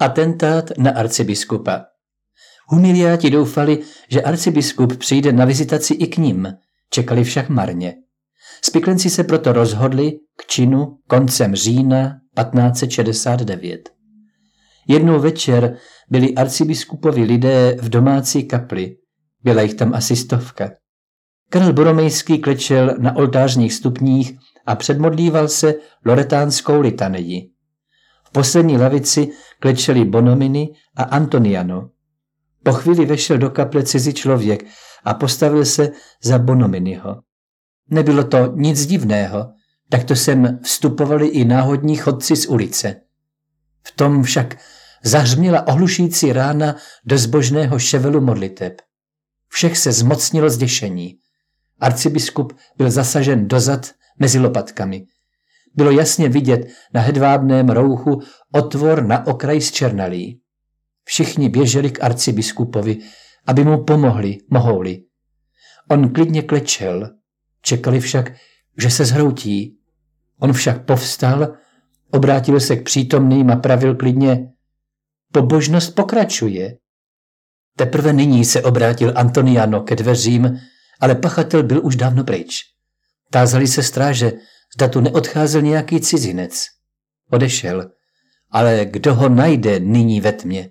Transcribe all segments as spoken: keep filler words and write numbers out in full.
Atentát na arcibiskupa. Humiliáti doufali, že arcibiskup přijde na vizitaci i k nim, čekali však marně. Spiklenci se proto rozhodli k činu koncem října patnáct set šedesát devět. Jednou večer byli arcibiskupovi lidé v domácí kapli. Byla jich tam asi stovka. Karel Boromejský klečel na oltářních stupních a předmodlíval se loretánskou litanii. V poslední lavici klečeli Bonomini a Antoniano. Po chvíli vešel do kaple cizí člověk a postavil se za Bonominiho. Nebylo to nic divného, takto sem vstupovali i náhodní chodci z ulice. V tom však zahřměla ohlušující rána do zbožného ševelu modliteb. Všech se zmocnilo zděšení. Arcibiskup byl zasažen dozad mezi lopatkami. Bylo jasně vidět na hedvábném rouchu otvor na okraji zčernalý. Všichni běželi k arcibiskupovi, aby mu pomohli, mohou-li. On klidně klečel, čekali však, že se zhroutí. On však povstal, obrátil se k přítomným a pravil klidně: pobožnost pokračuje. Teprve nyní se obrátil Antoniano ke dveřím, ale pachatel byl už dávno pryč. Tázali se stráže, zda tu neodcházel nějaký cizinec. Odešel, ale kdo ho najde nyní ve tmě?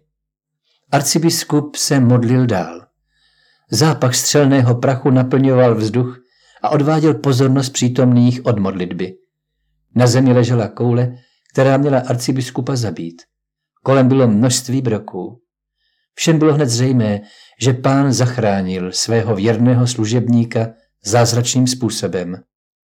Arcibiskup se modlil dál. Zápach střelného prachu naplňoval vzduch a odváděl pozornost přítomných od modlitby. Na zemi ležela koule, která měla arcibiskupa zabít. Kolem bylo množství broků. Všem bylo hned zřejmé, že Pán zachránil svého věrného služebníka zázračným způsobem.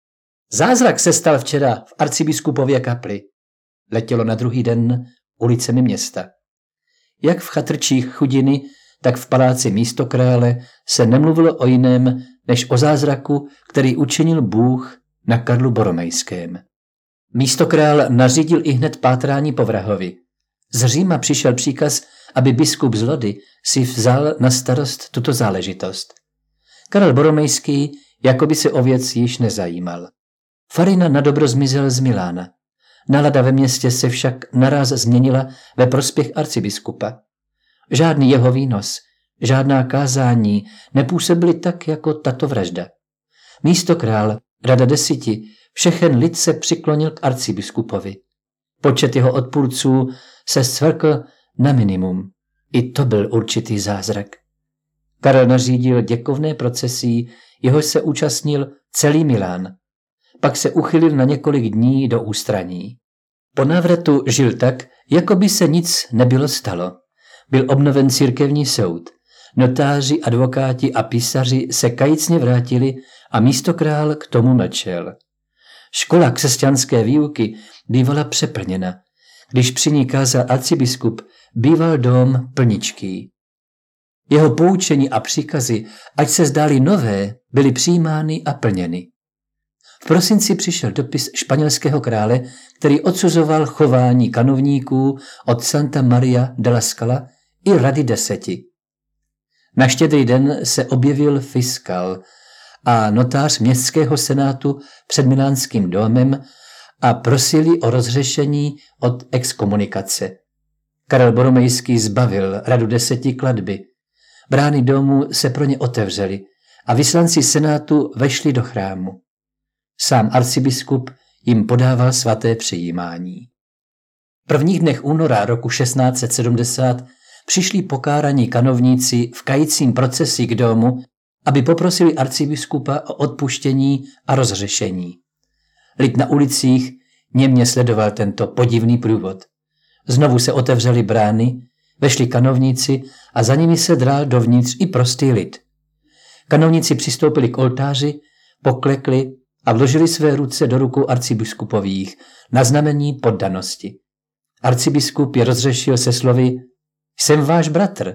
Zázrak se stal včera v arcibiskupově kapli. Letělo na druhý den ulicemi města. Jak v chatrčích Chudiny, tak v paláci místokrále se nemluvilo o jiném, než o zázraku, který učinil Bůh na Karlu Boromejském. Místokrál nařídil ihned pátrání po vrahovi. Z Říma přišel příkaz, aby biskup z Lody si vzal na starost tuto záležitost. Karel Boromejský jako by se o věc již nezajímal. Farina nadobro zmizel z Milána. Nálada ve městě se však naráz změnila ve prospěch arcibiskupa. Žádný jeho výnos, žádná kázání nepůsobily tak jako tato vražda. Místokrál, rada deseti, všechen lid se přiklonil k arcibiskupovi. Počet jeho odpůrců se svrkl na minimum. I to byl určitý zázrak. Karel nařídil děkovné procesí, jehož se účastnil celý Milán. Pak se uchylil na několik dní do ústraní. Po návratu žil tak, jako by se nic nebylo stalo. Byl obnoven církevní soud. Notáři, advokáti a písaři se kajícně vrátili a místokrál k tomu mlčel. Škola křesťanské výuky bývala přeplněna. Když při ní kázal arcibiskup, býval dom plničký. Jeho poučení a příkazy, ať se zdály nové, byly přijímány a plněny. V prosinci přišel dopis španělského krále, který odsuzoval chování kanovníků od Santa Maria de la Scala i Rady deseti. Na Štědrý den se objevil fiskal a notář městského senátu před milánským domem a prosili o rozřešení od exkomunikace. Karel Boromejský zbavil Radu deseti klatby. Brány domu se pro ně otevřely a vyslanci senátu vešli do chrámu. Sám arcibiskup jim podával svaté přijímání. V prvních dnech února roku šestnáct set sedmdesát přišli pokáraní kanovníci v kajícím procesi k domu, aby poprosili arcibiskupa o odpuštění a rozřešení. Lid na ulicích němě sledoval tento podivný průvod. Znovu se otevřely brány, vešli kanovníci a za nimi se drál dovnitř i prostý lid. Kanovníci přistoupili k oltáři, poklekli a vložili své ruce do rukou arcibiskupových na znamení poddanosti. Arcibiskup je rozřešil se slovy: jsem váš bratr.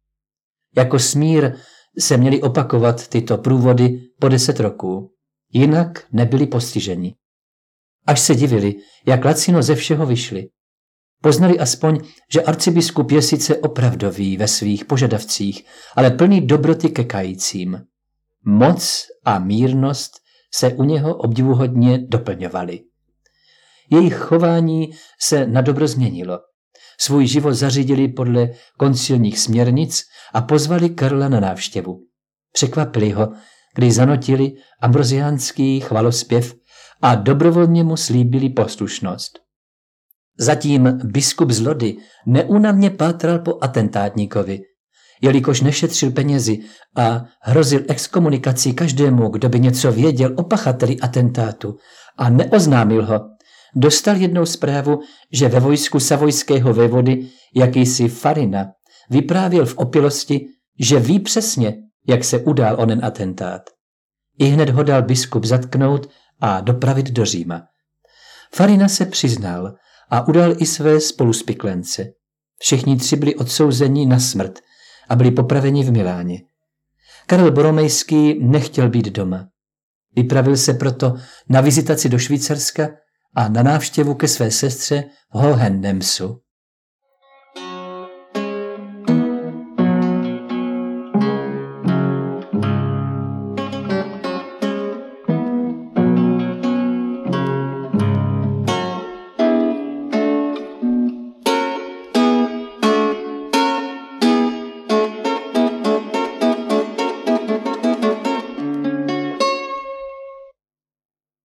Jako smír se měly opakovat tyto průvody po deset roků. Jinak nebyli postiženi. Až se divili, jak lacino ze všeho vyšli. Poznali aspoň, že arcibiskup je sice opravdový ve svých požadavcích, ale plný dobroty ke kajícím. Moc a mírnost se u něho obdivuhodně doplňovaly. Jejich chování se na dobro změnilo. svůj život zařídili podle koncilních směrnic a pozvali Karla na návštěvu. Překvapili ho, když zanotili ambroziánský chvalospěv a dobrovolně mu slíbili poslušnost. Zatím biskup z Lody neúnavně pátral po atentátníkovi, jelikož nešetřil penězi a hrozil exkomunikací každému, kdo by něco věděl o pachateli atentátu a neoznámil ho. Dostal jednou zprávu, že ve vojsku savojského vévody jakýsi Farina vyprávěl v opilosti, že ví přesně, jak se udál onen atentát. Ihned ho dal biskup zatknout a dopravit do Říma. Farina se přiznal a udal i své spoluspiklence. Všichni tři byli odsouzeni na smrt a byli popraveni v Miláně. Karel Boromejský nechtěl být doma. Vypravil se proto na vizitaci do Švýcarska a na návštěvu ke své sestře v Hohennemsu.